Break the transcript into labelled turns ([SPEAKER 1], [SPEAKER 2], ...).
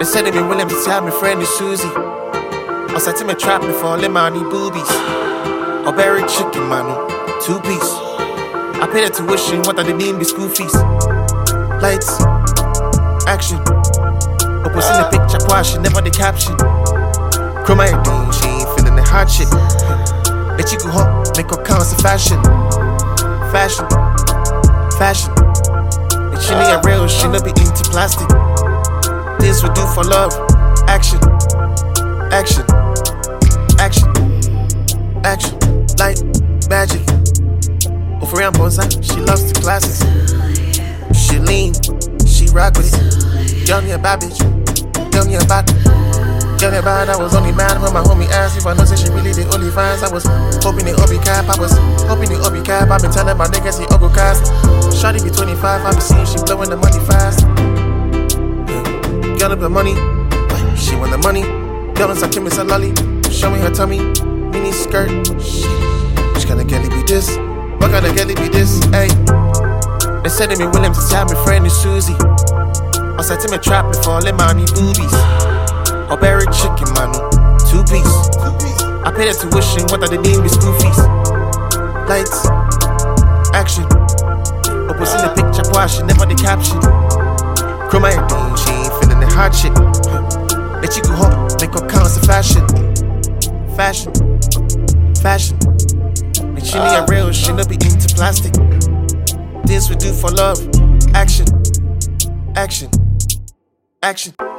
[SPEAKER 1] They said they been willing to tell me friend is Susie. I said to me trap me for them money boobies. Or buried chicken man, 2 piece. I paid the tuition, what are they mean be school fees? Lights, action. Opus in the picture, she never the caption. Chroma everything, she ain't feeling the hardship. Let you go home, make her count as fashion. Fashion, fashion. And she ain't real, she not be into plastic. This we do for love. Action, action, action, action. Light, magic. Over around Bonza, she loves the classes. She lean, she rock with it. Young yeah, bad bitch. Young yeah, bad. Young yeah, bad. I was only mad when my homie asked if I know that she really did only fans. I was hoping it all be cap. I was hoping it all be cap. I've been telling my niggas he all go cast. Shawty be 25. I be seeing she blowing the money fast. Girl up the money, she want the money. Girl inside Kim is a lolly. Show me her tummy, mini skirt. Which kind of girlie be this? What kind of girlie be this? Hey, they said they been willing to tell me friend is Susie. I said to me trap me for them money boobies. Or buried chicken man, 2 piece. I paid the tuition, what are they mean with school fees? Lights, action. Opus in the picture, she never the caption. Chroma everything, she ain't feeling the hardship. Let you go home, make her count as a fashion. Fashion, fashion. And she ain't real, she not be into plastic. This we do for love. Action, action, action.